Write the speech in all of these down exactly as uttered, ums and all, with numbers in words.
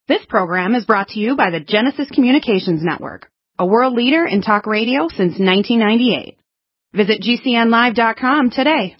This program is brought to you by the Genesis Communications Network, a world leader in talk radio since nineteen ninety-eight. Visit G C N live dot com today.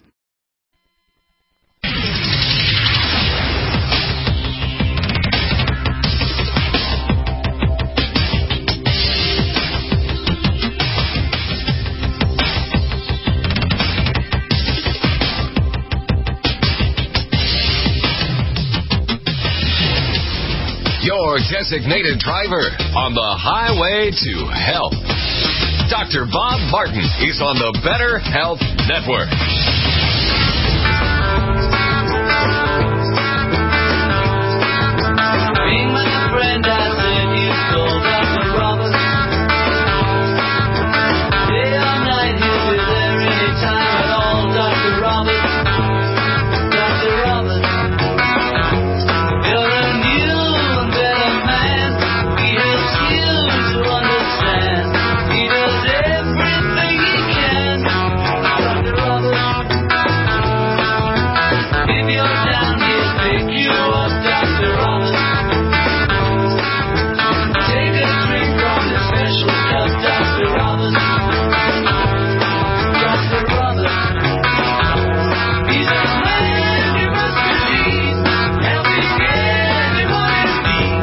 Your designated driver on the highway to health. Doctor Bob Martin is on the Better Health Network. Being my friend, I said you told Doctor Roberts. Day or night, he'll be there anytime at all. Doctor Roberts. Doctor Roberts. You're a new and better man. He helps you to understand. He does everything he can. Doctor Roberts. If you're down, he'll pick you up. Doctor Roberts. Take a drink from the special cup. Doctor Roberts. Doctor Roberts. He's a man you must believe. Helping anyone in need.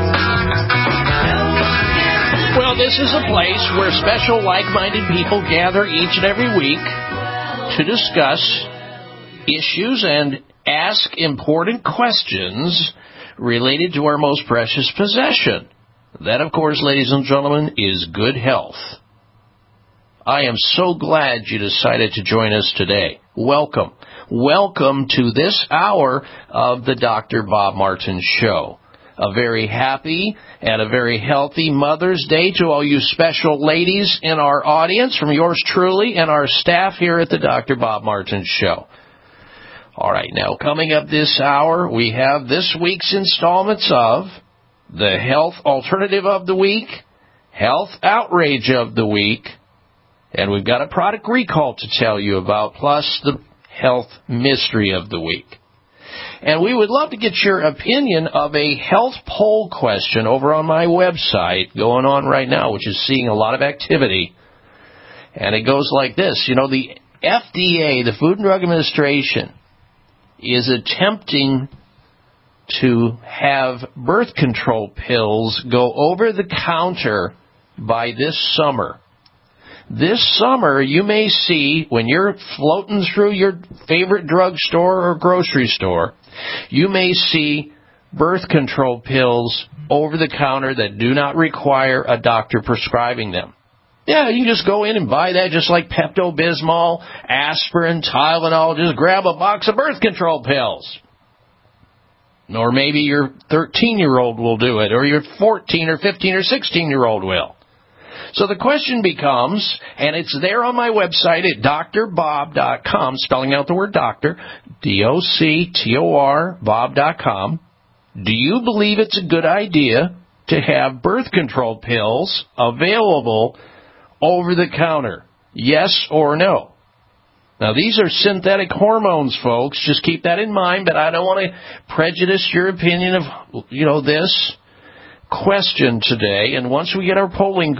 Help us. Well, this is a place where special like-minded people gather each and every week to discuss issues and ask important questions related to our most precious possession. That, of course, ladies and gentlemen, is good health. I am so glad you decided to join us today. Welcome. Welcome to this hour of the Doctor Bob Martin Show. A very happy and a very healthy Mother's Day to all you special ladies in our audience, from yours truly and our staff here at the Doctor Bob Martin Show. All right, now, coming up this hour, we have this week's installments of the Health Alternative of the Week, Health Outrage of the Week, and we've got a product recall to tell you about, plus the Health Mystery of the Week. And we would love to get your opinion of a health poll question over on my website going on right now, which is seeing a lot of activity. And it goes like this. You know, the F D A, the Food and Drug Administration, is attempting to have birth control pills go over the counter by this summer. This summer, you may see, when you're floating through your favorite drugstore or grocery store, you may see birth control pills over the counter that do not require a doctor prescribing them. Yeah, you can just go in and buy that just like Pepto-Bismol, aspirin, Tylenol. Just grab a box of birth control pills. Or maybe your thirteen-year-old will do it, or your fourteen or fifteen or sixteen-year-old will. So the question becomes, and it's there on my website at doctor bob dot com, spelling out the word doctor, D O C T O R, bob dot com. Do you believe it's a good idea to have birth control pills available over the counter? Yes or no? Now, these are synthetic hormones, folks. Just keep that in mind, but I don't want to prejudice your opinion of, you know, this question today. And once we get our polling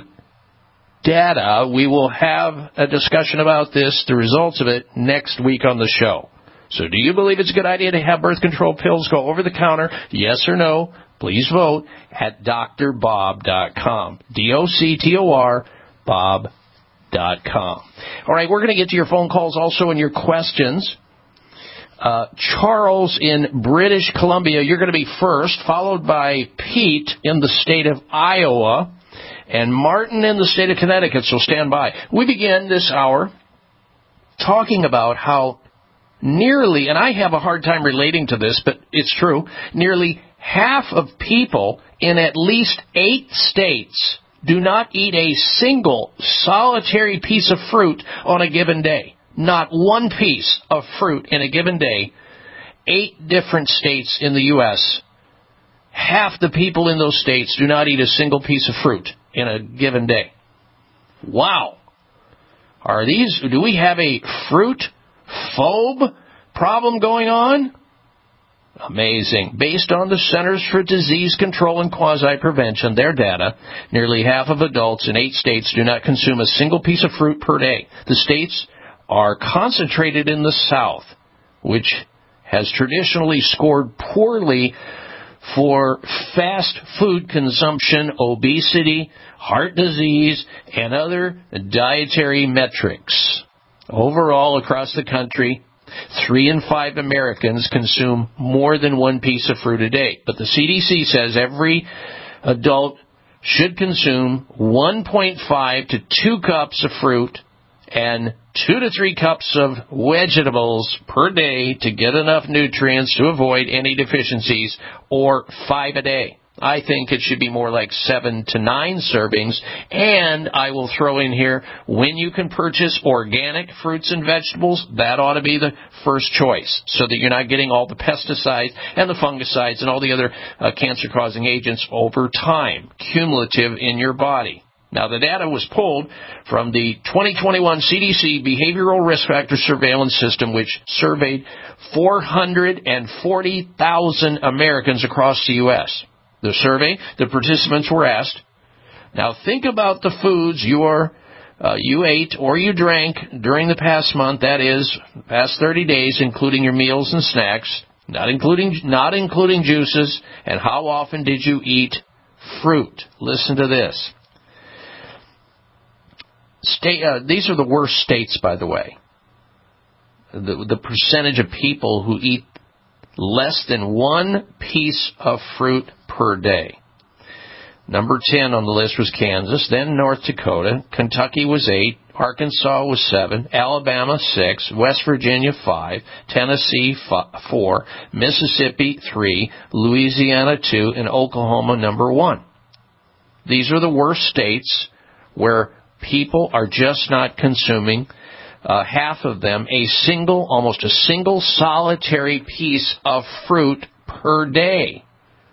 data, we will have a discussion about this, the results of it, next week on the show. So do you believe it's a good idea to have birth control pills go over the counter? Yes or no? Please vote at doctor bob dot com. D O C T O R, bob dot com. All right, we're going to get to your phone calls also and your questions. Uh, Charles in British Columbia, you're going to be first, followed by Pete in the state of Iowa, and Martin in the state of Connecticut, so stand by. We begin this hour talking about how nearly, and I have a hard time relating to this, but it's true, nearly half of people in at least eight states do not eat a single solitary piece of fruit on a given day. Not one piece of fruit in a given day. Eight different states in the U S Half the people in those states do not eat a single piece of fruit in a given day. Wow. Are these, do we have a fruit phobe problem going on? Amazing. Based on the Centers for Disease Control and Quasi-Prevention, their data, nearly half of adults in eight states do not consume a single piece of fruit per day. The states are concentrated in the South, which has traditionally scored poorly for fast food consumption, obesity, heart disease, and other dietary metrics. Overall, across the country, three in five Americans consume more than one piece of fruit a day. But the C D C says every adult should consume one point five to two cups of fruit and two to three cups of vegetables per day to get enough nutrients to avoid any deficiencies, or five a day. I think it should be more like seven to nine servings. And I will throw in here, when you can purchase organic fruits and vegetables, that ought to be the first choice, so that you're not getting all the pesticides and the fungicides and all the other uh, cancer-causing agents over time, cumulative in your body. Now, the data was pulled from the twenty twenty-one C D C Behavioral Risk Factor Surveillance System, which surveyed four hundred forty thousand Americans across the U S The survey, the participants were asked, now think about the foods you, are, uh, you ate or you drank during the past month, that is, past thirty days, including your meals and snacks, not including, not including juices, and how often did you eat fruit? Listen to this. State, uh, these are the worst states, by the way. The, the percentage of people who eat less than one piece of fruit per day. Number ten on the list was Kansas, then North Dakota. Kentucky was eight, Arkansas was seven, Alabama six, West Virginia five, Tennessee five, four, Mississippi three, Louisiana two, and Oklahoma number one. These are the worst states where people are just not consuming, uh, half of them, a single, almost a single solitary piece of fruit per day.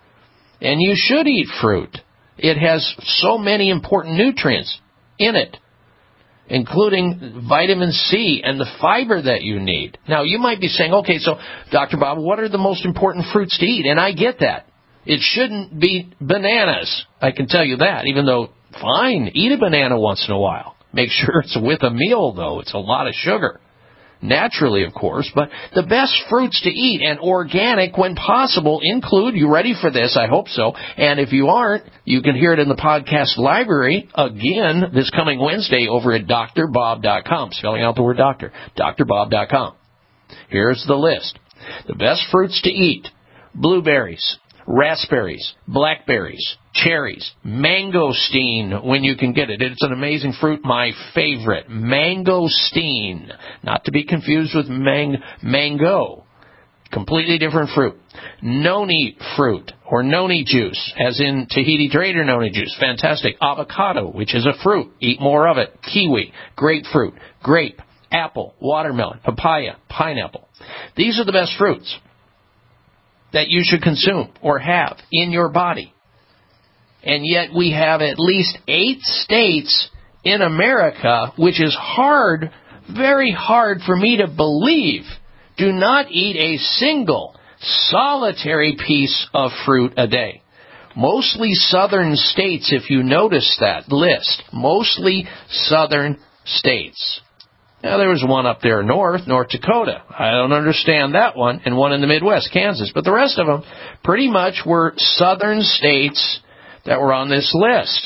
And you should eat fruit. It has so many important nutrients in it, including vitamin C and the fiber that you need. Now, you might be saying, okay, so, Doctor Bob, what are the most important fruits to eat? And I get that. It shouldn't be bananas. I can tell you that, even though, fine, eat a banana once in a while. Make sure it's with a meal, though. It's a lot of sugar. Naturally, of course, but the best fruits to eat, and organic when possible, include, you ready for this? I hope so. And if you aren't, you can hear it in the podcast library again this coming Wednesday over at D R bob dot com, spelling out the word doctor, D R bob dot com. Here's the list. The best fruits to eat: blueberries, raspberries, blackberries, cherries, mangosteen when you can get it. It's an amazing fruit, my favorite. Mangosteen, not to be confused with mang- mango. Completely different fruit. Noni fruit, or noni juice, as in Tahiti Trader noni juice. Fantastic. Avocado, which is a fruit. Eat more of it. Kiwi, grapefruit, grape, apple, watermelon, papaya, pineapple. These are the best fruits that you should consume or have in your body. And yet we have at least eight states in America, which is hard, very hard for me to believe, do not eat a single solitary piece of fruit a day. Mostly southern states, if you notice that list. Mostly southern states. Now, there was one up there north, North Dakota. I don't understand that one, and one in the Midwest, Kansas. But the rest of them pretty much were southern states that were on this list.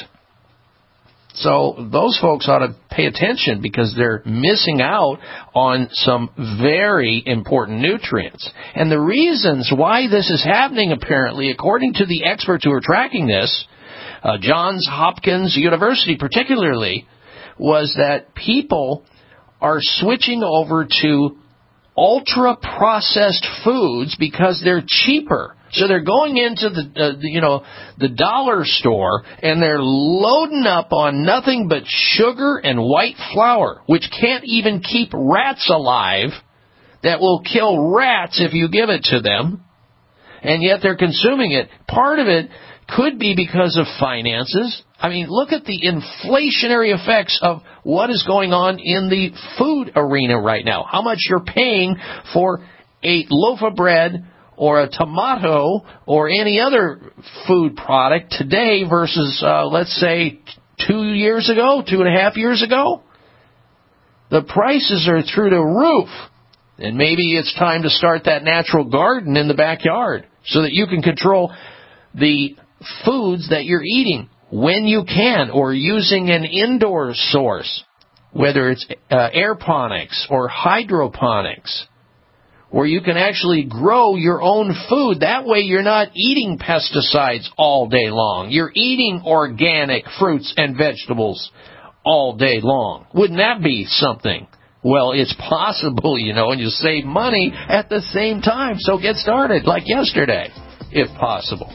So those folks ought to pay attention, because they're missing out on some very important nutrients. And the reasons why this is happening, apparently, according to the experts who are tracking this, uh, Johns Hopkins University particularly, was that people are switching over to ultra-processed foods because they're cheaper. So they're going into the, uh, the, you know, the dollar store, and they're loading up on nothing but sugar and white flour, which can't even keep rats alive, that will kill rats if you give it to them, and yet they're consuming it. Part of it could be because of finances. I mean, look at the inflationary effects of what is going on in the food arena right now. How much you're paying for a loaf of bread or a tomato or any other food product today versus, uh, let's say, two years ago, two and a half years ago? The prices are through the roof. And maybe it's time to start that natural garden in the backyard so that you can control the foods that you're eating when you can, or using an indoor source, whether it's uh, aeroponics or hydroponics, where you can actually grow your own food. That way you're not eating pesticides all day long. You're eating organic fruits and vegetables all day long. Wouldn't that be something? Well, it's possible, you know, and you save money at the same time. So get started like yesterday, if possible.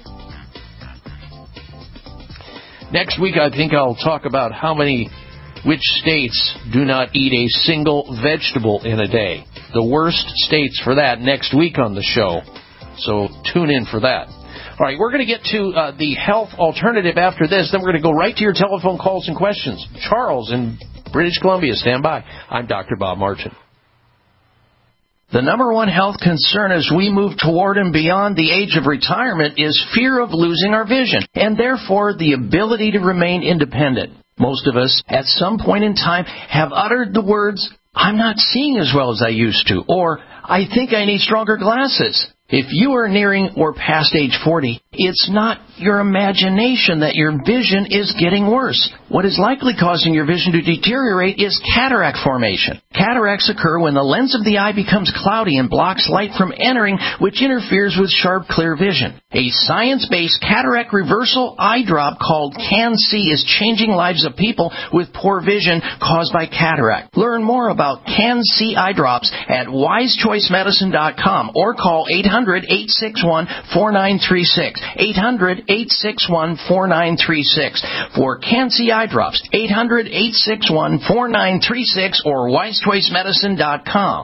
Next week, I think I'll talk about how many, which states do not eat a single vegetable in a day. The worst states for that next week on the show. So tune in for that. All right, we're going to get to uh, the health alternative after this. Then we're going to go right to your telephone calls and questions. Charles in British Columbia, stand by. I'm Doctor Bob Martin. The number one health concern as we move toward and beyond the age of retirement is fear of losing our vision, and therefore the ability to remain independent. Most of us, at some point in time, have uttered the words, "I'm not seeing as well as I used to," or "I think I need stronger glasses." If you are nearing or past age forty, it's not your imagination that your vision is getting worse. What is likely causing your vision to deteriorate is cataract formation. Cataracts occur when the lens of the eye becomes cloudy and blocks light from entering, which interferes with sharp, clear vision. A science-based cataract reversal eye drop called CanC is changing lives of people with poor vision caused by cataract. Learn more about CanC eye drops at wise choice medicine dot com or call eight hundred, eight six one, four nine three six. eight hundred, eight six one, four nine three six. For CanC eye drops, eight hundred, eight six one, four nine three six or wise choice medicine dot com.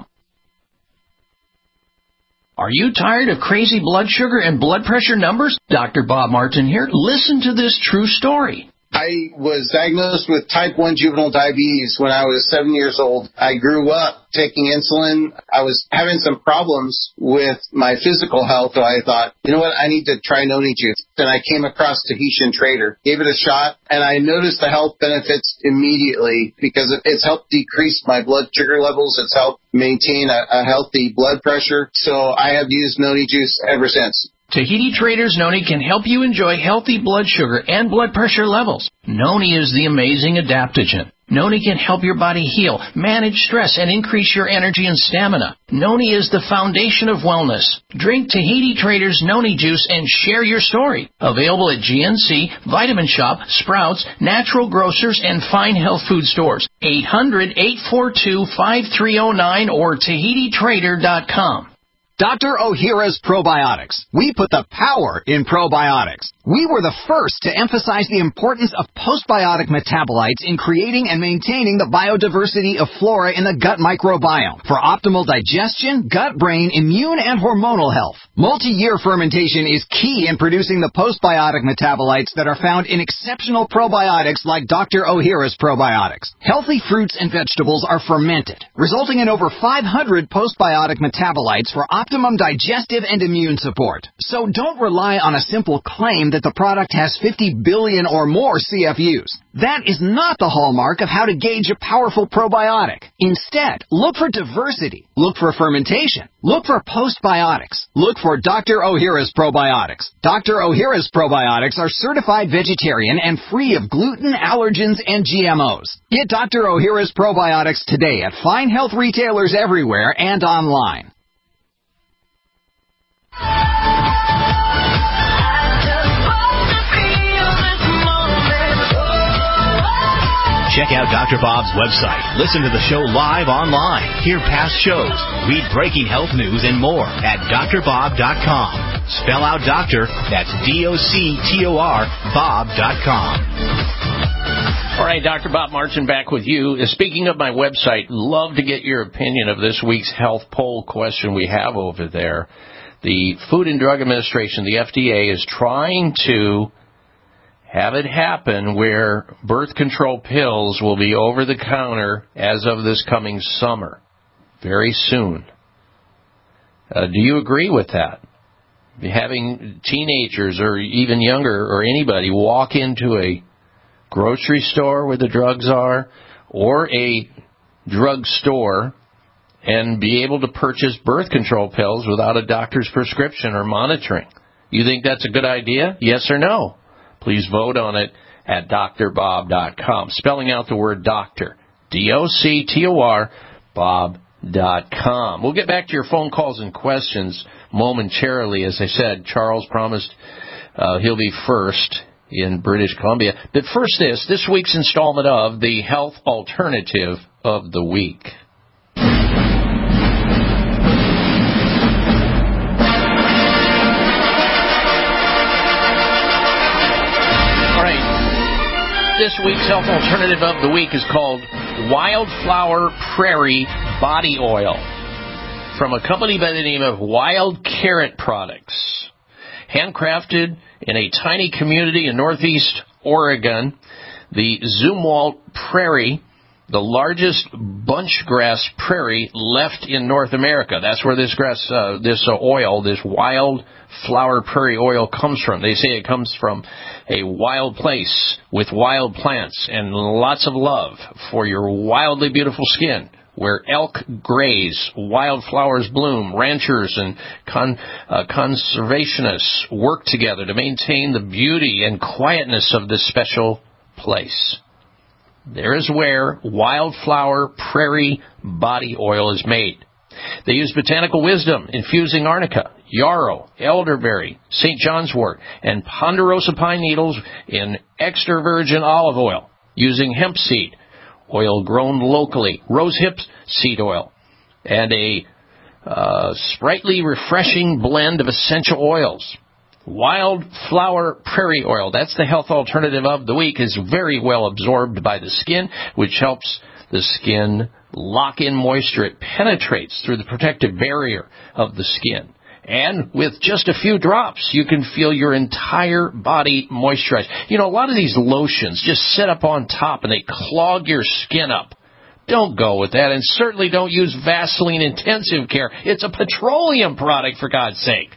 Are you tired of crazy blood sugar and blood pressure numbers? Doctor Bob Martin here. Listen to this true story. I was diagnosed with type one juvenile diabetes when I was seven years old. I grew up taking insulin. I was having some problems with my physical health, so I thought, you know what, I need to try Noni Juice. Then I came across Tahitian Trader, gave it a shot, and I noticed the health benefits immediately because it's helped decrease my blood sugar levels. It's helped maintain a, a healthy blood pressure. So I have used Noni Juice ever since. Tahiti Trader's Noni can help you enjoy healthy blood sugar and blood pressure levels. Noni is the amazing adaptogen. Noni can help your body heal, manage stress, and increase your energy and stamina. Noni is the foundation of wellness. Drink Tahiti Trader's Noni Juice and share your story. Available at G N C, Vitamin Shop, Sprouts, Natural Grocers, and Fine Health Food Stores. eight hundred, eight four two, five three zero nine or Tahiti Trader dot com. Doctor Ohhira's Probiotics. We put the power in probiotics. We were the first to emphasize the importance of postbiotic metabolites in creating and maintaining the biodiversity of flora in the gut microbiome for optimal digestion, gut, brain, immune, and hormonal health. Multi-year fermentation is key in producing the postbiotic metabolites that are found in exceptional probiotics like Doctor Ohhira's Probiotics. Healthy fruits and vegetables are fermented, resulting in over five hundred postbiotic metabolites for optimum digestive and immune support. So don't rely on a simple claim that the product has fifty billion or more C F Us. That is not the hallmark of how to gauge a powerful probiotic. Instead, look for diversity. Look for fermentation. Look for postbiotics. Look for Doctor Ohhira's Probiotics. Doctor Ohhira's Probiotics are certified vegetarian and free of gluten, allergens, and G M Os. Get Doctor Ohhira's Probiotics today at fine health retailers everywhere and online. Check out Doctor Bob's website. Listen to the show live online. Hear past shows. Read breaking health news and more at D R bob dot com. Spell out doctor, that's D O C T O R, Bob dot com. All right, Doctor Bob Martin back with you. Speaking of my website, love to get your opinion of this week's health poll question we have over there. The Food and Drug Administration, the F D A, is trying to have it happen where birth control pills will be over the counter as of this coming summer, very soon. Uh, do you agree with that? having teenagers or even younger or anybody walk into a grocery store where the drugs are or a drug store and be able to purchase birth control pills without a doctor's prescription or monitoring. You think that's a good idea? Yes or no? Please vote on it at D R bob dot com. Spelling out the word doctor. D O C T O R, Bob dot com. We'll get back to your phone calls and questions momentarily. As I said, Charles promised uh, he'll be first in British Columbia. But first this, this week's installment of the Health Alternative of the Week. This week's Health Alternative of the Week is called Wildflower Prairie Body Oil from a company by the name of Wild Carrot Products. Handcrafted in a tiny community in northeast Oregon, the Zumwalt Prairie, the largest bunchgrass prairie left in North America. That's where this grass, uh, this uh, oil, this wildflower prairie oil comes from. They say it comes from a wild place with wild plants and lots of love for your wildly beautiful skin, where elk graze, wildflowers bloom, ranchers and con, uh, conservationists work together to maintain the beauty and quietness of this special place. There is where Wildflower Prairie Body Oil is made. They use botanical wisdom, infusing arnica, yarrow, elderberry, Saint John's wort, and ponderosa pine needles in extra virgin olive oil, using hemp seed, oil grown locally, rosehip seed oil, and a uh, sprightly, refreshing blend of essential oils. Wildflower Prairie Oil, that's the health alternative of the week, is very well absorbed by the skin, which helps the skin lock in moisture. It penetrates through the protective barrier of the skin. And with just a few drops, you can feel your entire body moisturized. You know, a lot of these lotions just sit up on top and they clog your skin up. Don't go with that, and certainly don't use Vaseline Intensive Care. It's a petroleum product, for God's sake.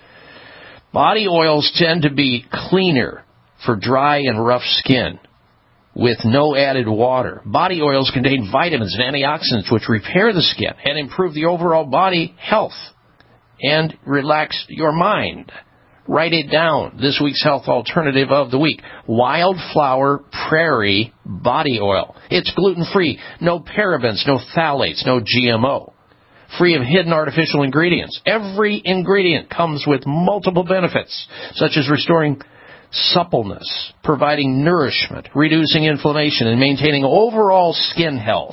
Body oils tend to be cleaner for dry and rough skin with no added water. Body oils contain vitamins and antioxidants which repair the skin and improve the overall body health and relax your mind. Write it down. This week's health alternative of the week. Wildflower Prairie Body Oil. It's gluten-free, no parabens, no phthalates, no G M O. Free of hidden artificial ingredients. Every ingredient comes with multiple benefits, such as restoring suppleness, providing nourishment, reducing inflammation, and maintaining overall skin health.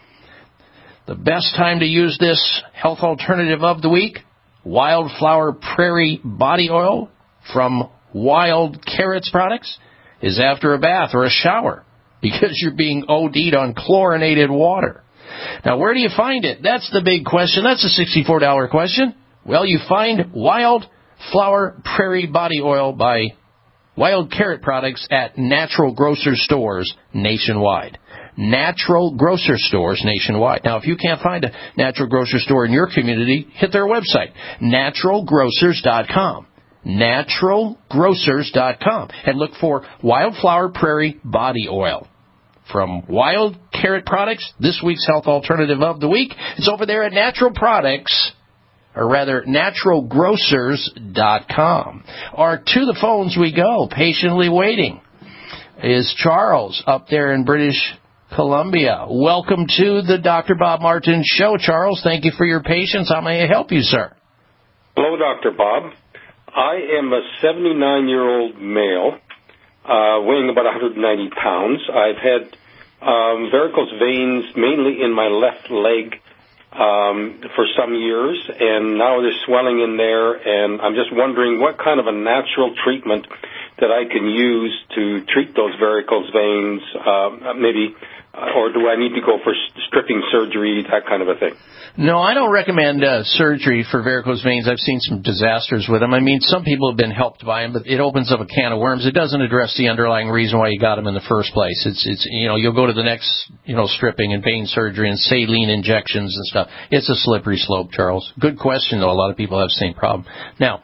The best time to use this health alternative of the week, Wildflower Prairie Body Oil from Wild Carrots Products, is after a bath or a shower, because you're being O D'd on chlorinated water. Now, where do you find it? That's the big question. That's a sixty-four dollars question. Well, you find Wildflower Prairie Body Oil by Wild Carrot Products at Natural Grocer Stores nationwide. Natural Grocer Stores nationwide. Now, if you can't find a Natural Grocer Store in your community, hit their website, natural grocers dot com. natural grocers dot com. And look for Wildflower Prairie Body Oil. From Wild Carrot Products, this week's health alternative of the week is over there at Natural Products, or rather, natural grocers dot com. Or to the phones we go, patiently waiting, is Charles up there in British Columbia. Welcome to the Doctor Bob Martin Show, Charles. Thank you for your patience. How may I help you, sir? Hello, Doctor Bob. I am a seventy-nine-year-old male, uh, weighing about one hundred ninety pounds. I've had um, varicose veins mainly in my left leg um, for some years, and now there's swelling in there, and I'm just wondering what kind of a natural treatment that I can use to treat those varicose veins, uh, maybe, or do I need to go for stripping surgery, that kind of a thing? No, I don't recommend uh, surgery for varicose veins. I've seen some disasters with them. I mean, some people have been helped by them, but it opens up a can of worms. It doesn't address the underlying reason why you got them in the first place. It's, it's, you know, you'll go to the next, you know, stripping and vein surgery and saline injections and stuff. It's a slippery slope, Charles. Good question, though. A lot of people have the same problem. Now,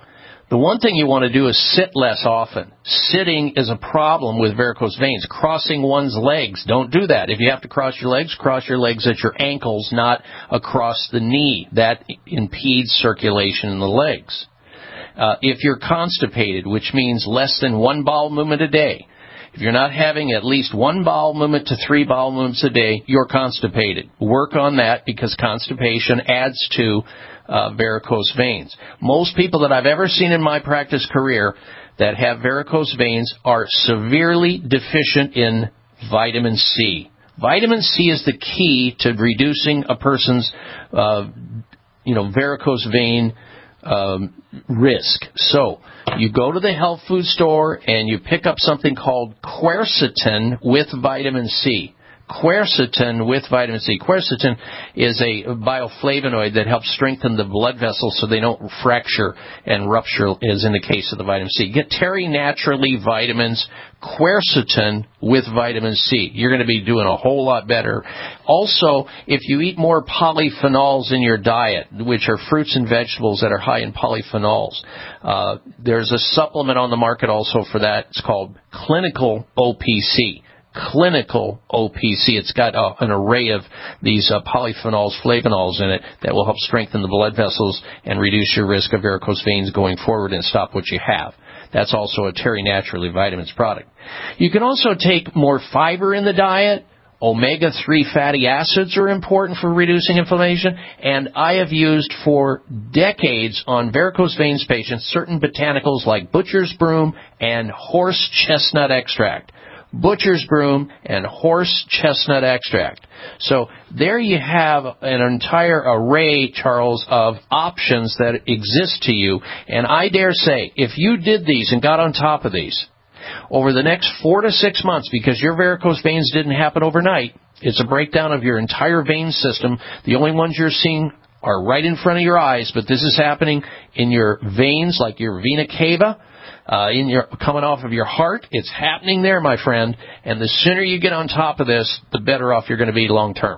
The one thing you want to do is sit less often. Sitting is a problem with varicose veins. Crossing one's legs, don't do that. If you have to cross your legs, cross your legs at your ankles, not across the knee. That impedes circulation in the legs. Uh, if you're constipated, which means less than one bowel movement a day, if you're not having at least one bowel movement to three bowel movements a day, you're constipated. Work on that because constipation adds to uh, varicose veins. Most people that I've ever seen in my practice career that have varicose veins are severely deficient in vitamin C. Vitamin C is the key to reducing a person's, uh, you know, varicose vein um, risk. So you go to the health food store and you pick up something called quercetin with vitamin C. Quercetin with vitamin C. Quercetin is a bioflavonoid that helps strengthen the blood vessels so they don't fracture and rupture, as in the case of the vitamin C. Get Terry Naturally Vitamins, quercetin with vitamin C. You're going to be doing a whole lot better. Also, if you eat more polyphenols in your diet, which are fruits and vegetables that are high in polyphenols, uh, there's a supplement on the market also for that. It's called Clinical O P C. Clinical O P C. It's got uh, an array of these uh, polyphenols, flavonols in it that will help strengthen the blood vessels and reduce your risk of varicose veins going forward and stop what you have. That's also a Terry Naturally Vitamins product. You can also take more fiber in the diet. omega three fatty acids are important for reducing inflammation, and I have used for decades on varicose veins patients certain botanicals like butcher's broom and horse chestnut extract. Butcher's broom and horse chestnut extract. So there you have an entire array, Charles, of options that exist to you. And I dare say, if you did these and got on top of these over the next four to six months, because your varicose veins didn't happen overnight, it's a breakdown of your entire vein system. The only ones you're seeing are right in front of your eyes, but this is happening in your veins, like your vena cava. Uh, in your coming off of your heart. It's happening there, my friend, and the sooner you get on top of this, the better off you're going to be long term.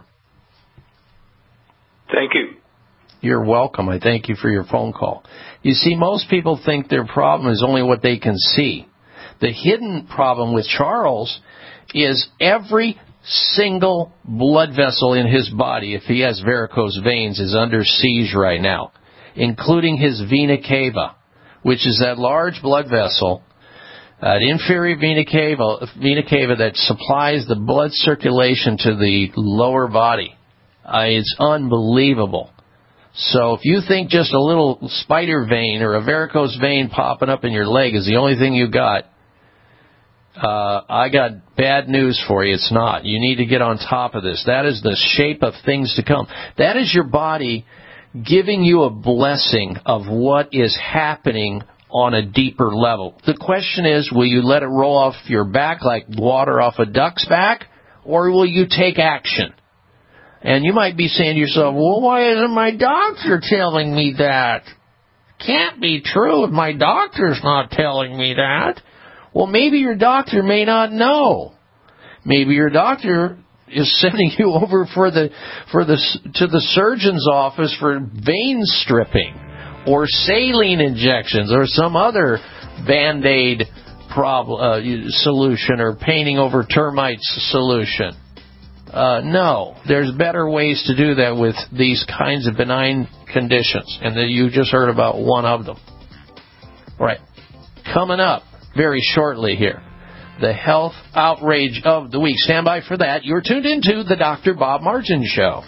Thank you. You're welcome. I thank you for your phone call. You see, most people think their problem is only what they can see. The hidden problem with Charles is every single blood vessel in his body, if he has varicose veins, is under siege right now, including his vena cava, which is that large blood vessel, that inferior vena cava, vena cava that supplies the blood circulation to the lower body. Uh, it's unbelievable. So if you think just a little spider vein or a varicose vein popping up in your leg is the only thing you got, uh, I got bad news for you. It's not. You need to get on top of this. That is the shape of things to come. That is your body giving you a blessing of what is happening on a deeper level. The question is, will you let it roll off your back like water off a duck's back, or will you take action? And you might be saying to yourself, well, why isn't my doctor telling me that? Can't be true if my doctor's not telling me that. Well, maybe your doctor may not know. Maybe your doctor is sending you over for the for the to the surgeon's office for vein stripping or saline injections or some other Band-Aid problem uh, solution or painting over termites solution. Uh, no, there's better ways to do that with these kinds of benign conditions, and that you just heard about one of them. All right, coming up very shortly here, the health outrage of the week. Stand by for that. You're tuned into the Doctor Bob Martin Show.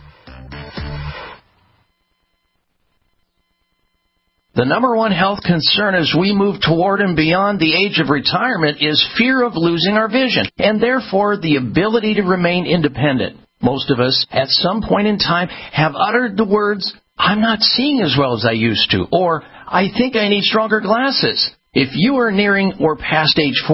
The number one health concern as we move toward and beyond the age of retirement is fear of losing our vision, and therefore the ability to remain independent. Most of us, at some point in time, have uttered the words, I'm not seeing as well as I used to, or I think I need stronger glasses. If you are nearing or past age forty,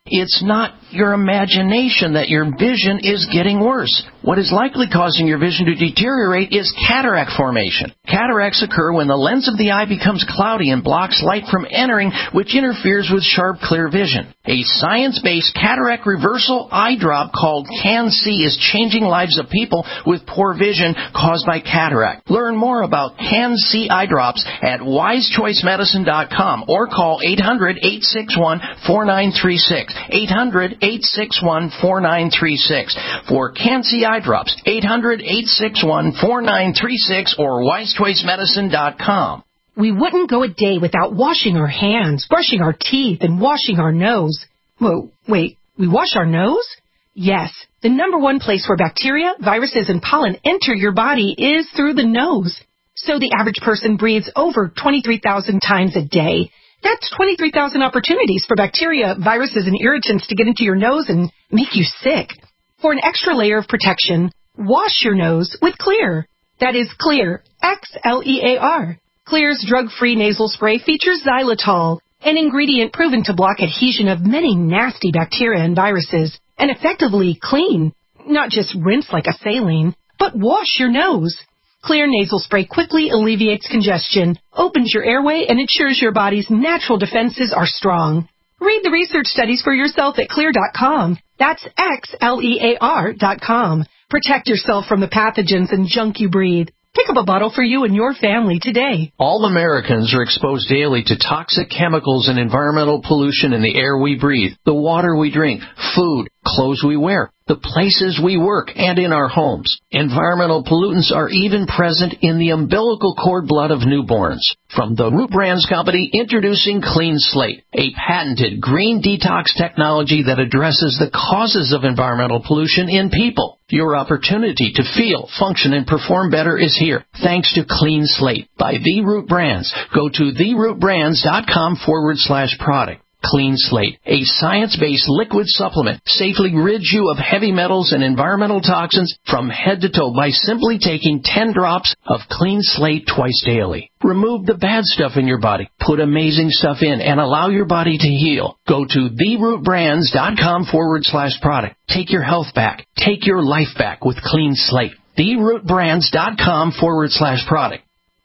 It's not your imagination that your vision is getting worse. What is likely causing your vision to deteriorate is cataract formation. Cataracts occur when the lens of the eye becomes cloudy and blocks light from entering, which interferes with sharp, clear vision. A science-based cataract reversal eye drop called CanC is changing lives of people with poor vision caused by cataract. Learn more about CanC eye drops at wise choice medicine dot com or call eight hundred, eight six one, four nine three six. eight hundred, eight six one, four nine three six. For CanC eye drops, eight hundred, eight six one, four nine three six or wise choice medicine dot com. We wouldn't go a day without washing our hands, brushing our teeth, and washing our nose. Whoa, wait, we wash our nose? Yes, the number one place where bacteria, viruses, and pollen enter your body is through the nose. So the average person breathes over twenty-three thousand times a day. That's twenty-three thousand opportunities for bacteria, viruses, and irritants to get into your nose and make you sick. For an extra layer of protection, wash your nose with Xlear. That is Xlear, X L E A R. Xlear's drug-free nasal spray features xylitol, an ingredient proven to block adhesion of many nasty bacteria and viruses, and effectively clean. Not just rinse like a saline, but wash your nose. Xlear nasal spray quickly alleviates congestion, opens your airway, and ensures your body's natural defenses are strong. Read the research studies for yourself at Xlear dot com. That's X L E A R dot com. Protect yourself from the pathogens and junk you breathe. Pick up a bottle for you and your family today. All Americans are exposed daily to toxic chemicals and environmental pollution in the air we breathe, the water we drink, food, clothes we wear, the places we work, and in our homes. Environmental pollutants are even present in the umbilical cord blood of newborns. From the Root Brands Company, introducing Clean Slate, a patented green detox technology that addresses the causes of environmental pollution in people. Your opportunity to feel, function, and perform better is here, thanks to Clean Slate by The Root Brands. Go to the root brands dot com forward slash product. Clean Slate, a science-based liquid supplement, safely rids you of heavy metals and environmental toxins from head to toe by simply taking ten drops of Clean Slate twice daily. Remove the bad stuff in your body, put amazing stuff in, and allow your body to heal. Go to the root brands dot com forward slash product. Take your health back. Take your life back with Clean Slate. the root brands dot com forward slash product.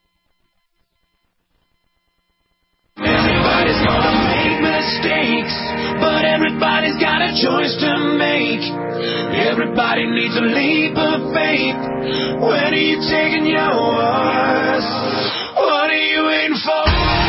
Everybody's gonna make mistakes, but everybody's got a choice to make. Everybody needs a leap of faith. When are you taking yours? What are you waiting for?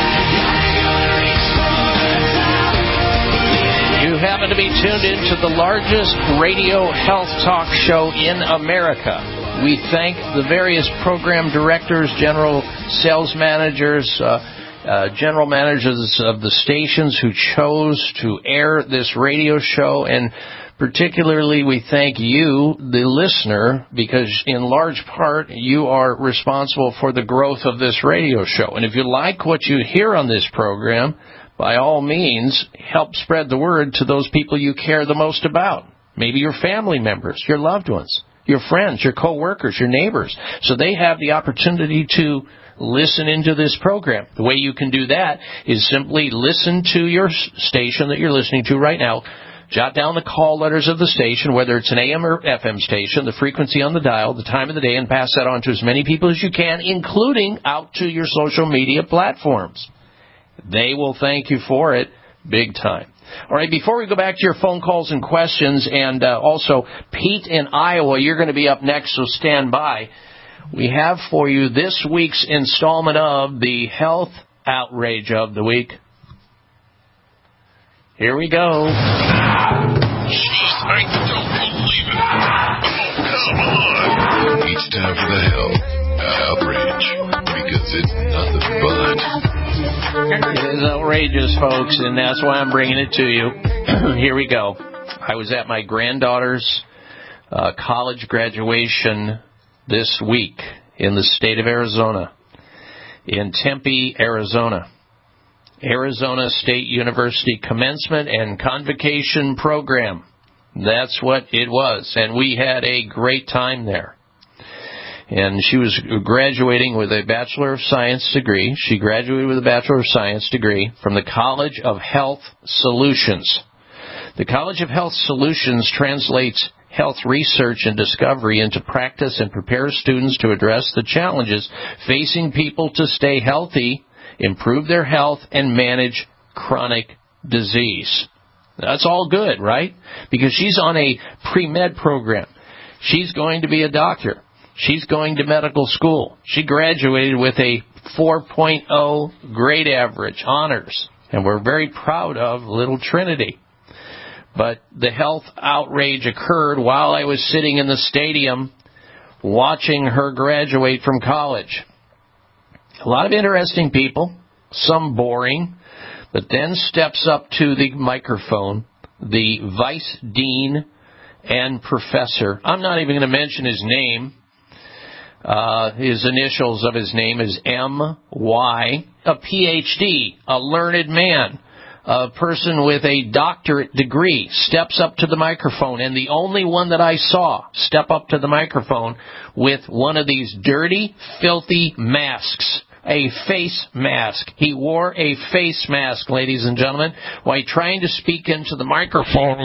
You happen to be tuned into the largest radio health talk show in America. We thank the various program directors, general sales managers, uh, Uh, general managers of the stations who chose to air this radio show, and particularly we thank you, the listener, because in large part you are responsible for the growth of this radio show. And if you like what you hear on this program, by all means, help spread the word to those people you care the most about. Maybe your family members, your loved ones, your friends, your co-workers, your neighbors, so they have the opportunity to listen into this program. The way you can do that is simply listen to your station that you're listening to right now. Jot down the call letters of the station, whether it's an A M or F M station, the frequency on the dial, the time of the day, and pass that on to as many people as you can, including out to your social media platforms. They will thank you for it big time. All right, before we go back to your phone calls and questions, and uh, also Pete in Iowa, you're going to be up next, so stand by. We have for you this week's installment of the Health Outrage of the Week. Here we go. I don't believe it. Oh, come on. It's time for the Health Outrage, because it's nothing but. It is outrageous, folks, and that's why I'm bringing it to you. Here we go. I was at my granddaughter's uh, college graduation this week in the state of Arizona, in Tempe, Arizona. Arizona State University Commencement and Convocation Program. That's what it was, and we had a great time there. And she was graduating with a Bachelor of Science degree. She graduated with a Bachelor of Science degree from the College of Health Solutions. The College of Health Solutions translates health research and discovery into practice and prepares students to address the challenges facing people to stay healthy, improve their health, and manage chronic disease. That's all good, right? Because she's on a pre-med program. She's going to be a doctor. She's going to medical school. She graduated with a four point oh grade average, honors, and we're very proud of little Trinity. But the health outrage occurred while I was sitting in the stadium watching her graduate from college. A lot of interesting people, some boring, but then steps up to the microphone the vice dean and professor. I'm not even going to mention his name. Uh, his initials of his name is M Y, a P H D, a learned man. A person with a doctorate degree steps up to the microphone, and the only one that I saw step up to the microphone with one of these dirty, filthy masks, a face mask. He wore a face mask, ladies and gentlemen, while trying to speak into the microphone.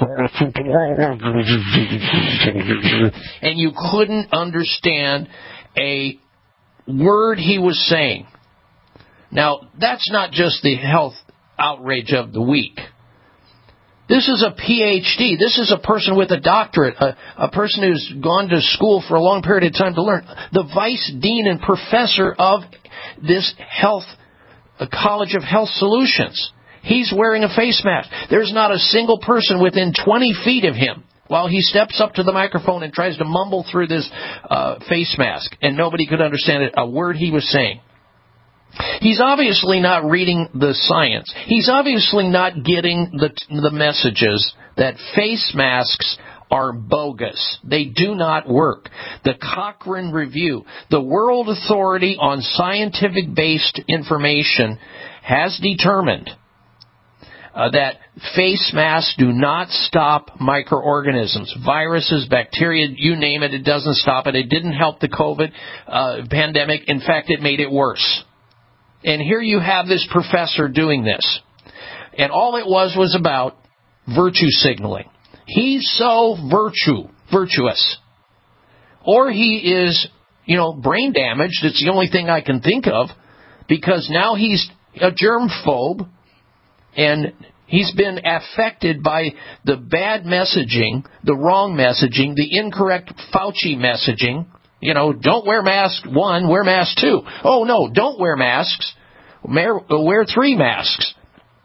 And you couldn't understand a word he was saying. Now, that's not just the health outrage of the week. This is a P H D. This is a person with a doctorate, a, a person who's gone to school for a long period of time to learn. The vice dean and professor of this health, a College of Health Solutions. He's wearing a face mask. There's not a single person within twenty feet of him while he steps up to the microphone and tries to mumble through this uh, face mask, and nobody could understand it, a word he was saying. He's obviously not reading the science. He's obviously not getting the the messages that face masks are bogus. They do not work. The Cochrane Review, the World Authority on Scientific-Based Information, has determined uh, that face masks do not stop microorganisms, viruses, bacteria, you name it, it doesn't stop it. It didn't help the COVID uh, pandemic. In fact, it made it worse. And here you have this professor doing this. And all it was was about virtue signaling. He's so virtue, virtuous. Or he is, you know, brain damaged. It's the only thing I can think of. Because now he's a germphobe. And he's been affected by the bad messaging, the wrong messaging, the incorrect Fauci messaging. You know, don't wear mask one, wear mask two. Oh, no, don't wear masks. Wear, wear three masks.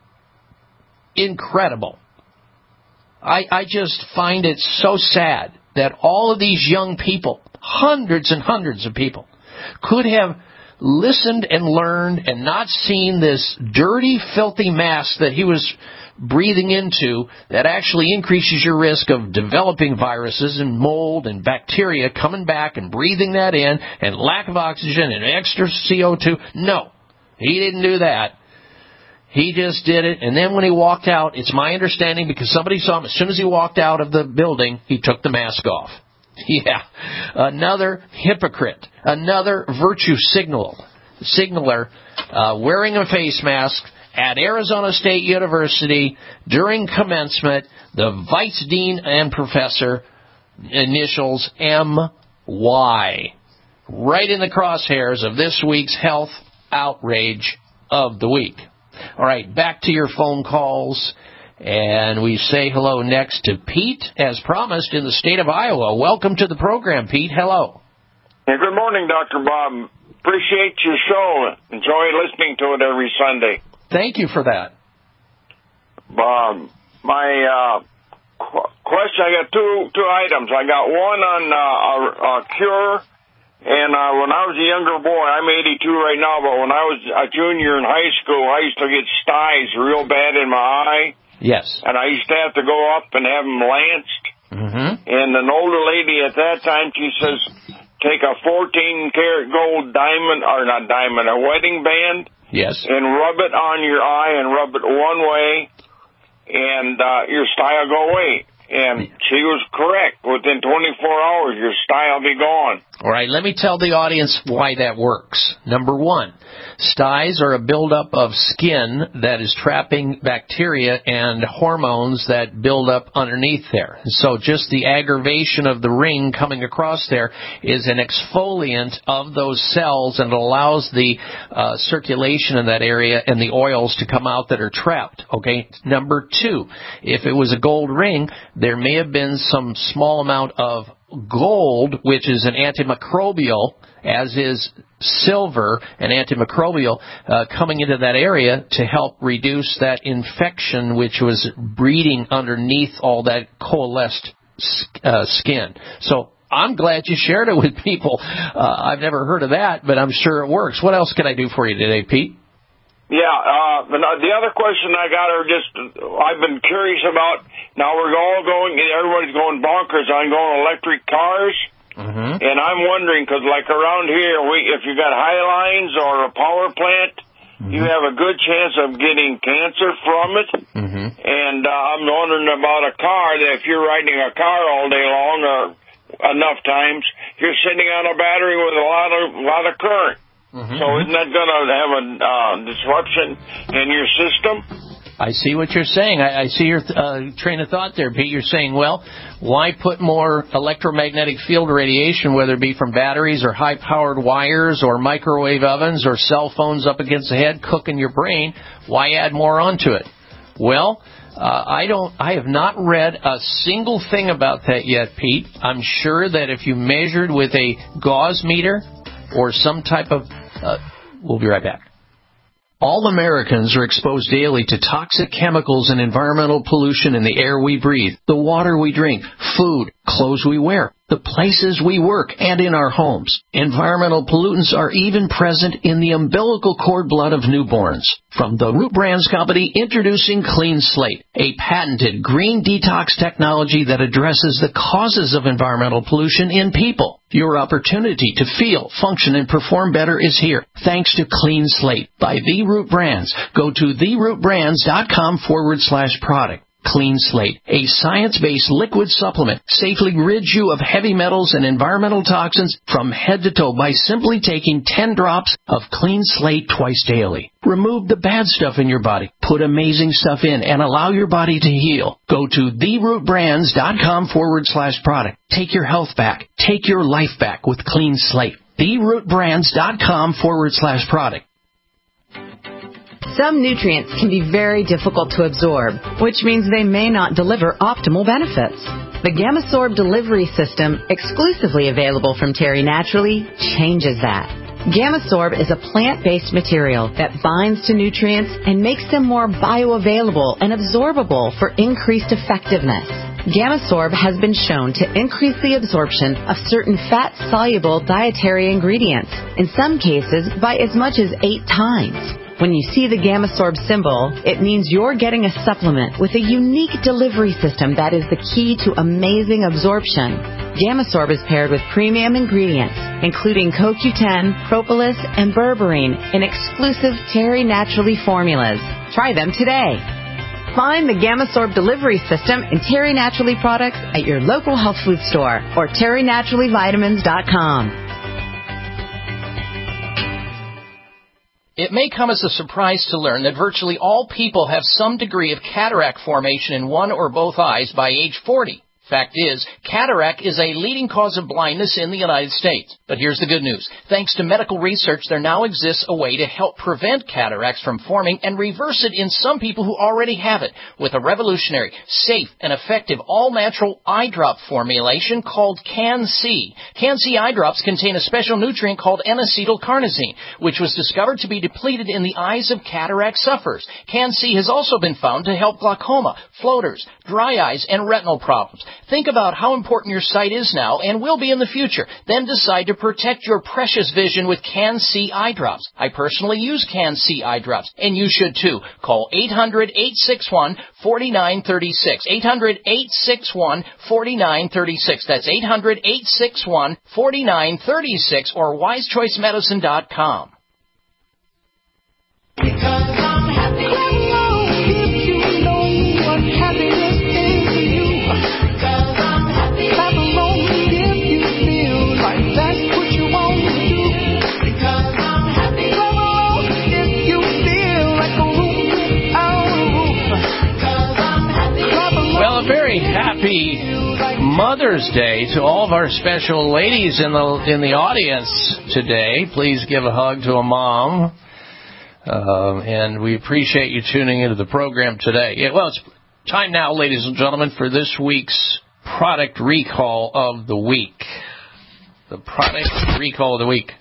Incredible. I, I just find it so sad that all of these young people, hundreds and hundreds of people, could have listened and learned and not seen this dirty, filthy mask that he was breathing into that actually increases your risk of developing viruses and mold and bacteria coming back and breathing that in and lack of oxygen and extra C O two. No, he didn't do that. He just did it, and then when he walked out, it's my understanding, because somebody saw him, as soon as he walked out of the building, he took the mask off. Yeah, another hypocrite, another virtue signal, signaler uh, wearing a face mask at Arizona State University during commencement, the vice dean and professor, initials M Y, right in the crosshairs of this week's health outrage of the week. All right, back to your phone calls. And we say hello next to Pete, as promised, in the state of Iowa. Welcome to the program, Pete. Hello. Hey, good morning, Doctor Bob. Appreciate your show. Enjoy listening to it every Sunday. Thank you for that. Bob, my uh, qu- question, I got two two items. I got one on uh, a, a cure, and uh, when I was a younger boy, I'm eighty-two right now, but when I was a junior in high school, I used to get styes real bad in my eye. Yes. And I used to have to go up and have them lanced. Mm-hmm. And an older lady at that time, she says, take a fourteen karat gold diamond, or not diamond, a wedding band. Yes. And rub it on your eye and rub it one way, and uh, your stye will go away. And she was correct. Within twenty-four hours, your sty will be gone. All right, let me tell the audience why that works. Number one, styes are a buildup of skin that is trapping bacteria and hormones that build up underneath there. So just the aggravation of the ring coming across there is an exfoliant of those cells, and it allows the uh, circulation in that area and the oils to come out that are trapped. Okay. Number two, if it was a gold ring, there may have been some small amount of gold, which is an antimicrobial, as is silver, an antimicrobial, uh, coming into that area to help reduce that infection which was breeding underneath all that coalesced uh, skin. So I'm glad you shared it with people. Uh, I've never heard of that, but I'm sure it works. What else can I do for you today, Pete? Yeah, uh, the other question I got are just, I've been curious about, now we're all going, everybody's going bonkers on going electric cars, mm-hmm. and I'm wondering, because like around here, we, if you got high lines or a power plant, mm-hmm. you have a good chance of getting cancer from it, mm-hmm. and uh, I'm wondering about a car, that if you're riding a car all day long, or enough times, you're sitting on a battery with a lot of, lot of current. Mm-hmm. So isn't that going to have a uh, disruption in your system? I see what you're saying. I, I see your uh, train of thought there, Pete. You're saying, well, why put more electromagnetic field radiation, whether it be from batteries or high-powered wires or microwave ovens or cell phones up against the head, cooking your brain? Why add more onto it? Well, uh, I don't. I have not read a single thing about that yet, Pete. I'm sure that if you measured with a gauze meter or some type of Uh, we'll be right back. All Americans are exposed daily to toxic chemicals and environmental pollution in the air we breathe, the water we drink, food, clothes we wear, the places we work, and in our homes. Environmental pollutants are even present in the umbilical cord blood of newborns. From the Root Brands Company, introducing Clean Slate, a patented green detox technology that addresses the causes of environmental pollution in people. Your opportunity to feel, function, and perform better is here, thanks to Clean Slate by The Root Brands. Go to therootbrands.com forward slash product. Clean Slate, a science-based liquid supplement, safely rids you of heavy metals and environmental toxins from head to toe by simply taking ten drops of Clean Slate twice daily. Remove the bad stuff in your body, put amazing stuff in, and allow your body to heal. Go to therootbrands.com forward slash product. Take your health back. Take your life back with Clean Slate. therootbrands.com forward slash product. Some nutrients can be very difficult to absorb, which means they may not deliver optimal benefits. The GammaSorb delivery system, exclusively available from Terry Naturally, changes that. GammaSorb is a plant-based material that binds to nutrients and makes them more bioavailable and absorbable for increased effectiveness. GammaSorb has been shown to increase the absorption of certain fat-soluble dietary ingredients, in some cases by as much as eight times. When you see the GammaSorb symbol, it means you're getting a supplement with a unique delivery system that is the key to amazing absorption. GammaSorb is paired with premium ingredients, including C O Q ten, propolis, and berberine in exclusive Terry Naturally formulas. Try them today. Find the GammaSorb delivery system and Terry Naturally products at your local health food store or terry naturally vitamins dot com. It may come as a surprise to learn that virtually all people have some degree of cataract formation in one or both eyes by age forty. Fact is, cataract is a leading cause of blindness in the United States. But here's the good news. Thanks to medical research, there now exists a way to help prevent cataracts from forming and reverse it in some people who already have it with a revolutionary, safe, and effective all-natural eye drop formulation called Can-C. Can-C eye drops contain a special nutrient called N-acetylcarnosine, which was discovered to be depleted in the eyes of cataract sufferers. Can-C has also been found to help glaucoma, floaters, dry eyes, and retinal problems. Think about how important your sight is now and will be in the future. Then decide to protect your precious vision with Can-C eye drops. I personally use Can-C eye drops, and you should too. Call eight hundred, eight six one, four nine three six. eight hundred, eight six one, four nine three six. That's eight hundred, eight six one, four nine three six or wise choice medicine dot com. Because I'm happy. If you know what happiness is to you. Well, a very happy Mother's Day to all of our special ladies in the in the audience today. Please give a hug to a mom. Uh, and we appreciate you tuning into the program today. Yeah, well, it's time now, ladies and gentlemen, for this week's product recall of the week. The product recall of the week.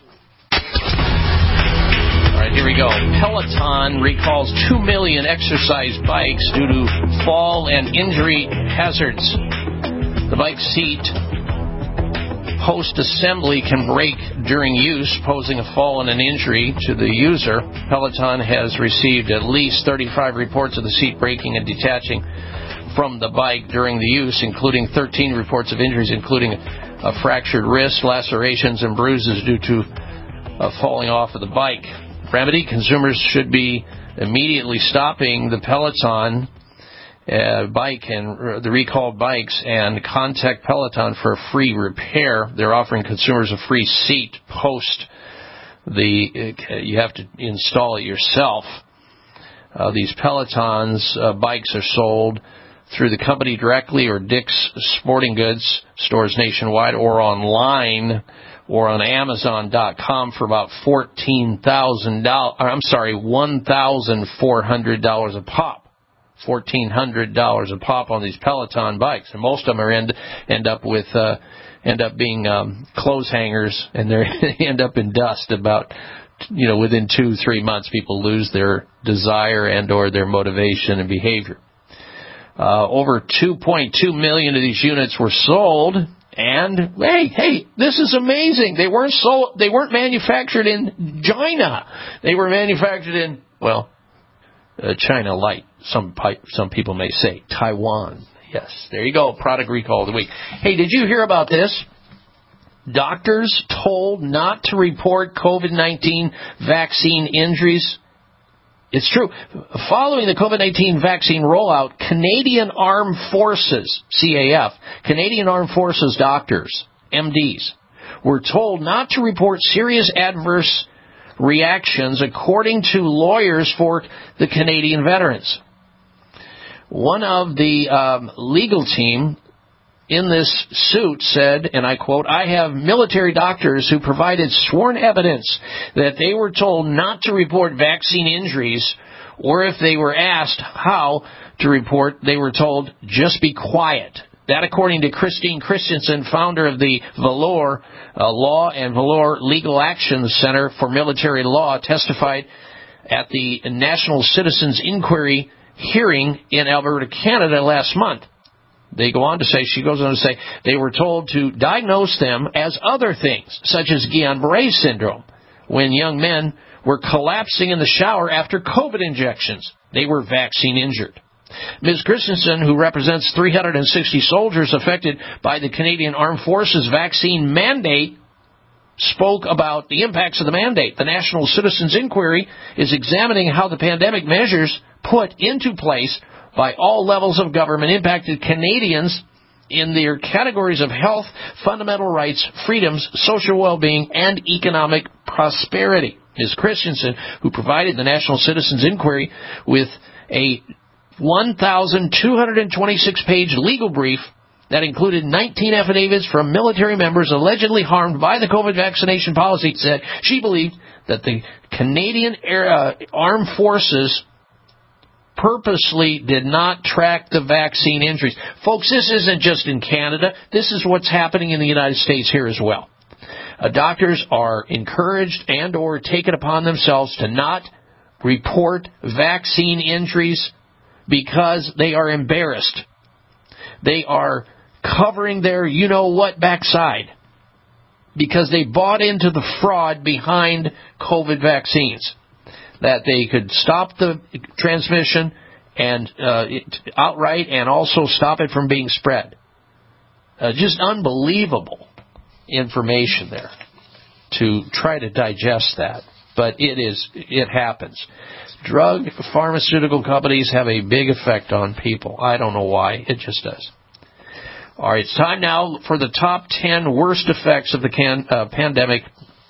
All right, here we go. Peloton recalls two million exercise bikes due to fall and injury hazards. The bike seat post-assembly can break during use, posing a fall and an injury to the user. Peloton has received at least thirty-five reports of the seat breaking and detaching from the bike during the use, including thirteen reports of injuries, including a fractured wrist, lacerations, and bruises due to uh, falling off of the bike. Remedy: consumers should be immediately stopping the Peloton uh, bike and uh, the recalled bikes and contact Peloton for a free repair. They're offering consumers a free seat post the. Uh, you have to install it yourself. Uh, these Pelotons uh, bikes are sold through the company directly or Dick's Sporting Goods stores nationwide, or online, or on Amazon dot com for about fourteen thousand dollars. I'm sorry, one thousand four hundred dollars a pop. fourteen hundred dollars a pop on these Peloton bikes, and most of them are end end up with uh, end up being um, clothes hangers, and they end up in dust. About you know within two three months, people lose their desire and or their motivation and behavior. Uh, over two point two million of these units were sold, and hey, hey, this is amazing. They weren't sold. They weren't manufactured in China. They were manufactured in well, uh, China Light. Some some people may say Taiwan. Yes, there you go. Product recall of the week. Hey, did you hear about this? Doctors told not to report COVID nineteen vaccine injuries. It's true. Following the COVID nineteen vaccine rollout, Canadian Armed Forces, C A F, Canadian Armed Forces doctors, M Ds, were told not to report serious adverse reactions, according to lawyers for the Canadian veterans. One of the um, legal team in this suit said, and I quote, "I have military doctors who provided sworn evidence that they were told not to report vaccine injuries, or if they were asked how to report, they were told, just be quiet." That, according to Christine Christensen, founder of the Valor uh, Law and Valor Legal Action Center for Military Law, testified at the National Citizens Inquiry hearing in Alberta, Canada last month. They go on to say, she goes on to say, they were told to diagnose them as other things, such as Guillain-Barré syndrome, when young men were collapsing in the shower after COVID injections. They were vaccine injured. Miz Christensen, who represents three hundred sixty soldiers affected by the Canadian Armed Forces vaccine mandate, spoke about the impacts of the mandate. The National Citizens Inquiry is examining how the pandemic measures put into place by all levels of government impacted Canadians in their categories of health, fundamental rights, freedoms, social well-being, and economic prosperity. Miz Christensen, who provided the National Citizens Inquiry with a one thousand two hundred twenty-six page legal brief that included nineteen affidavits from military members allegedly harmed by the COVID vaccination policy, said she believed that the Canadian uh, Armed Forces purposely did not track the vaccine injuries. Folks, this isn't just in Canada. This is what's happening in the United States here as well. Uh, doctors are encouraged and or take it upon themselves to not report vaccine injuries because they are embarrassed. They are covering their you-know-what backside because they bought into the fraud behind COVID vaccines, that they could stop the transmission and uh, it, outright and also stop it from being spread. Uh, just unbelievable information there to try to digest that. But it is, it happens. Drug pharmaceutical companies have a big effect on people. I don't know why. It just does. All right, it's time now for the top ten worst effects of the can, uh, pandemic,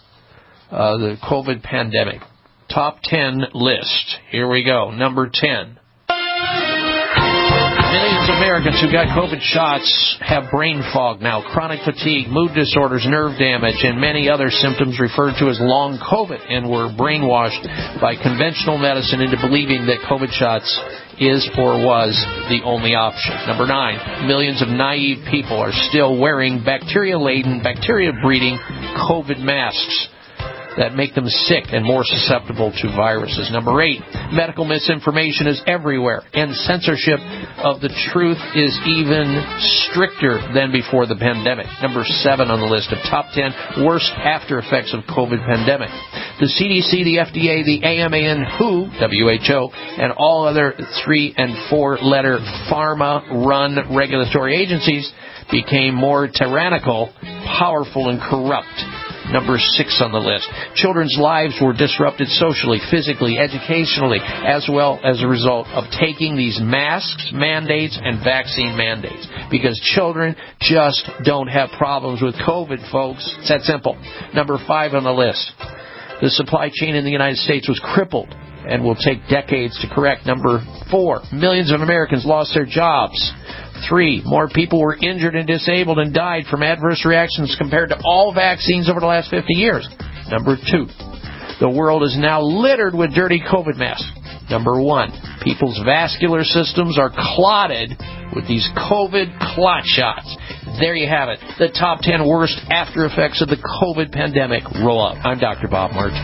uh, the COVID pandemic. Top ten list. Here we go. Number ten. Millions Millions of Americans who got COVID shots have brain fog now, chronic fatigue, mood disorders, nerve damage, and many other symptoms referred to as long COVID, and were brainwashed by conventional medicine into believing that COVID shots is or was the only option. Number nine, millions of naive people are still wearing bacteria-laden, bacteria-breeding COVID masks that make them sick and more susceptible to viruses. Number eight, medical misinformation is everywhere, and censorship of the truth is even stricter than before the pandemic. Number seven on the list of top ten worst after effects of COVID pandemic. The C D C, the F D A, the A M A N, W H O, W H O, and all other three and four letter pharma-run regulatory agencies became more tyrannical, powerful, and corrupt. Number six on the list. Children's lives were disrupted socially, physically, educationally, as well as a result of taking these masks, mandates, and vaccine mandates. Because children just don't have problems with COVID, folks. It's that simple. Number five on the list. The supply chain in the United States was crippled and will take decades to correct. Number four, millions of Americans lost their jobs. Three, more people were injured and disabled and died from adverse reactions compared to all vaccines over the last fifty years. Number two, the world is now littered with dirty COVID masks. Number one, people's vascular systems are clotted with these COVID clot shots. There you have it, the top ten worst after effects of the COVID pandemic. Roll up. I'm Doctor Bob Martin.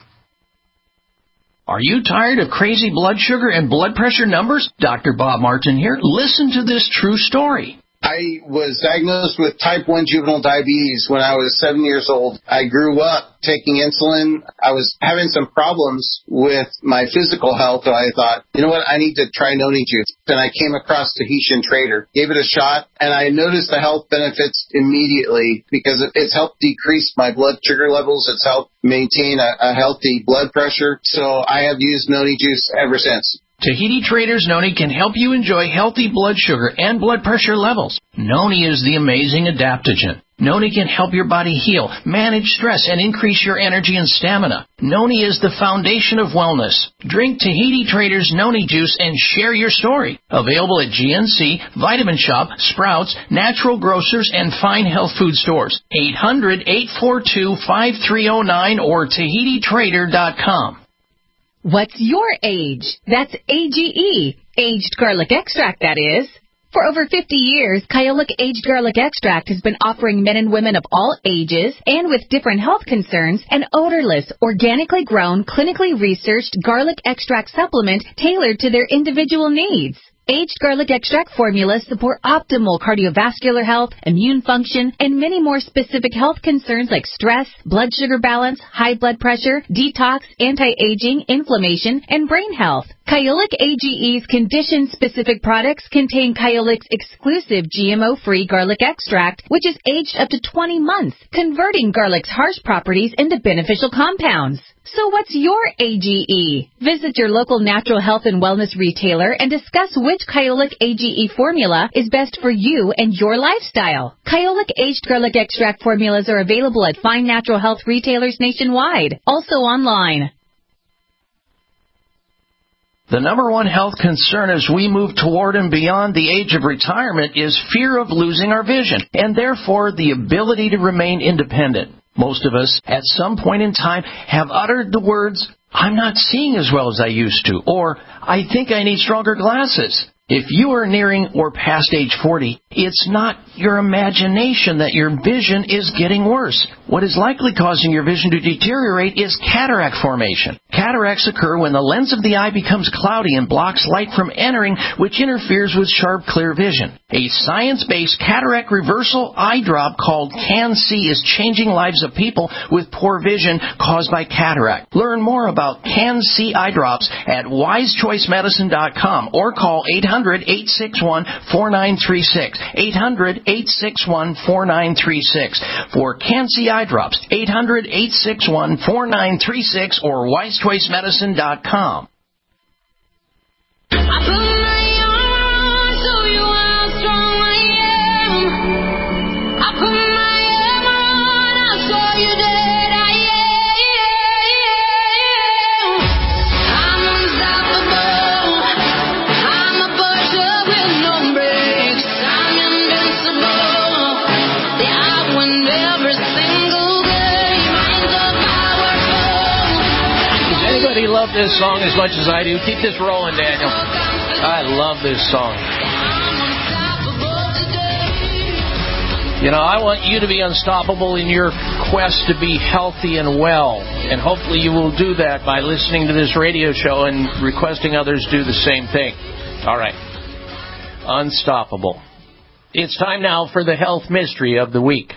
Are you tired of crazy blood sugar and blood pressure numbers? Doctor Bob Martin here. Listen to this true story. I was diagnosed with type one juvenile diabetes when I was seven years old. I grew up taking insulin. I was having some problems with my physical health, so I thought, you know what, I need to try Noni Juice. Then I came across Tahitian Trader, gave it a shot, and I noticed the health benefits immediately because it's helped decrease my blood sugar levels. It's helped maintain a, a healthy blood pressure. So I have used Noni Juice ever since. Tahiti Trader's Noni can help you enjoy healthy blood sugar and blood pressure levels. Noni is the amazing adaptogen. Noni can help your body heal, manage stress, and increase your energy and stamina. Noni is the foundation of wellness. Drink Tahiti Trader's Noni Juice and share your story. Available at G N C, Vitamin Shop, Sprouts, Natural Grocers, and fine health food stores. eight hundred, eight four two, five three zero nine or Tahiti Trader dot com. What's your age? That's A G E, aged garlic extract, that is. For over fifty years, Kyolic Aged Garlic Extract has been offering men and women of all ages and with different health concerns an odorless, organically grown, clinically researched garlic extract supplement tailored to their individual needs. Aged garlic extract formulas support optimal cardiovascular health, immune function, and many more specific health concerns like stress, blood sugar balance, high blood pressure, detox, anti-aging, inflammation, and brain health. Kyolic A G E's condition-specific products contain Kyolic's exclusive G M O-free garlic extract, which is aged up to twenty months, converting garlic's harsh properties into beneficial compounds. So what's your A G E? Visit your local natural health and wellness retailer and discuss which Kyolic A G E formula is best for you and your lifestyle. Kyolic Aged Garlic Extract formulas are available at fine natural health retailers nationwide, also online. The number one health concern as we move toward and beyond the age of retirement is fear of losing our vision, and therefore the ability to remain independent. Most of us, at some point in time, have uttered the words, "I'm not seeing as well as I used to," or "I think I need stronger glasses." If you are nearing or past age forty, it's not your imagination that your vision is getting worse. What is likely causing your vision to deteriorate is cataract formation. Cataracts occur when the lens of the eye becomes cloudy and blocks light from entering, which interferes with sharp, clear vision. A science-based cataract reversal eye drop called Can-C is changing lives of people with poor vision caused by cataract. Learn more about Can-C eye drops at wise choice medicine dot com or call eight hundred, eight six one, four nine three six. eight hundred, eight six one, four nine three six. For Can-C eye drops, eight hundred, eight six one, four nine three six or wise choice medicine dot com. love this song as much as I do. Keep this rolling, Daniel. I love this song. You know, I want you to be unstoppable in your quest to be healthy and well. And hopefully you will do that by listening to this radio show and requesting others do the same thing. All right. Unstoppable. It's time now for the health mystery of the week.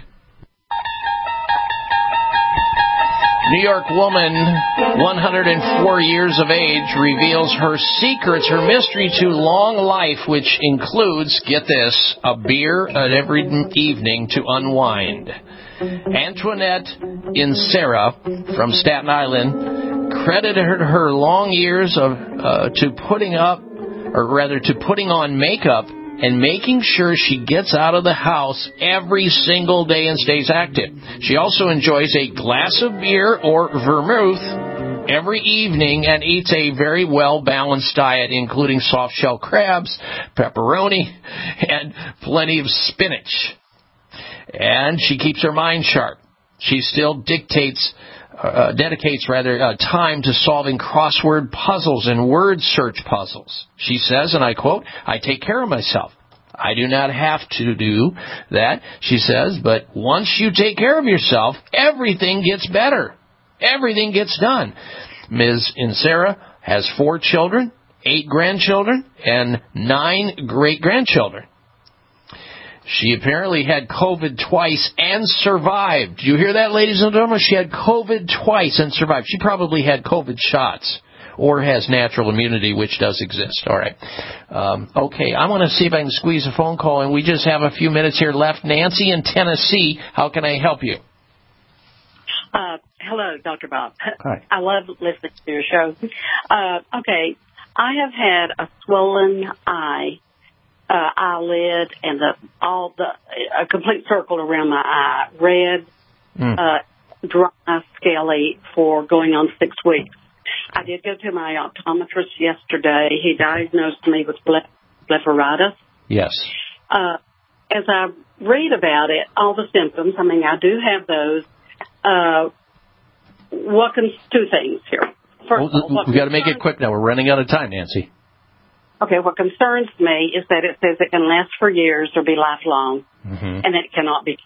New York woman, one hundred four years of age, reveals her secrets, her mystery to long life, which includes, get this, a beer at every evening to unwind. Antoinette Insera from Staten Island credited her long years of uh, to putting up, or rather to putting on makeup and making sure she gets out of the house every single day and stays active. She also enjoys a glass of beer or vermouth every evening and eats a very well-balanced diet, including soft-shell crabs, pepperoni, and plenty of spinach. And she keeps her mind sharp. She still dictates, uh, dedicates rather uh, time to solving crossword puzzles and word search puzzles. She says, and I quote, "I take care of myself. I do not have to do that," she says, "but once you take care of yourself, everything gets better. Everything gets done." Miz Insera has four children, eight grandchildren, and nine great-grandchildren. She apparently had COVID twice and survived. Do you hear that, ladies and gentlemen? She had COVID twice and survived. She probably had COVID shots or has natural immunity, which does exist. All right. Um, okay, I want to see if I can squeeze a phone call, and we just have a few minutes here left. Nancy in Tennessee, how can I help you? Uh, hello, Doctor Bob. Hi. I love listening to your show. Uh, okay, I have had a swollen eye. Uh, eyelid and the all the a complete circle around my eye, red, mm. uh, dry, scaly for going on six weeks. I did go to my optometrist yesterday. He diagnosed me with ble- blepharitis. Yes. Uh, as I read about it, all the symptoms. I mean, I do have those. Uh, what can two things here? First well, of all, we've got to make it quick now. We're running out of time, Nancy. Okay, what concerns me is that it says it can last for years or be lifelong, mm-hmm. and it cannot be.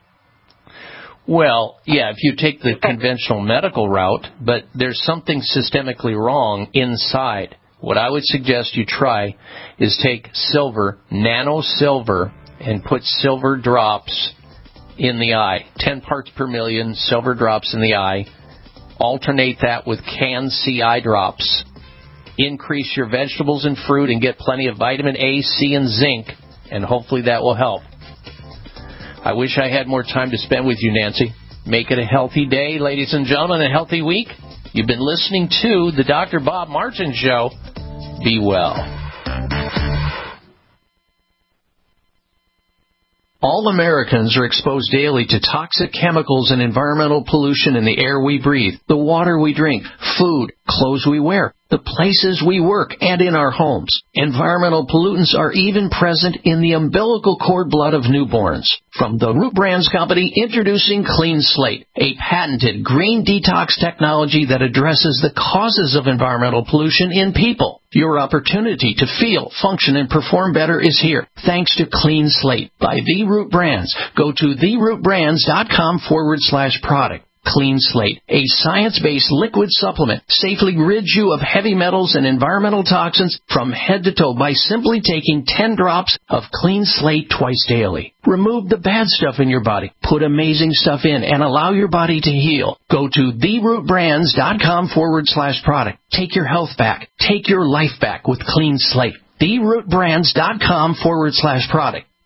Well, yeah, if you take the conventional medical route, but there's something systemically wrong inside. What I would suggest you try is take silver, nano silver, and put silver drops in the eye. Ten parts per million silver drops in the eye. Alternate that with Can-C eye drops. Increase your vegetables and fruit and get plenty of vitamin A, C, and zinc, and hopefully that will help. I wish I had more time to spend with you, Nancy. Make it a healthy day, ladies and gentlemen, a healthy week. You've been listening to the Doctor Bob Martin Show. Be well. All Americans are exposed daily to toxic chemicals and environmental pollution in the air we breathe, the water we drink, food, clothes we wear, the places we work, and in our homes. Environmental pollutants are even present in the umbilical cord blood of newborns. From the Root Brands Company, introducing Clean Slate, a patented green detox technology that addresses the causes of environmental pollution in people. Your opportunity to feel, function, and perform better is here, thanks to Clean Slate by The Root Brands. Go to therootbrands.com forward slash product. Clean Slate, a science-based liquid supplement, safely rids you of heavy metals and environmental toxins from head to toe by simply taking ten drops of Clean Slate twice daily. Remove the bad stuff in your body, put amazing stuff in, and allow your body to heal. Go to therootbrands.com forward slash product. Take your health back. Take your life back with Clean Slate. therootbrands.com forward slash product.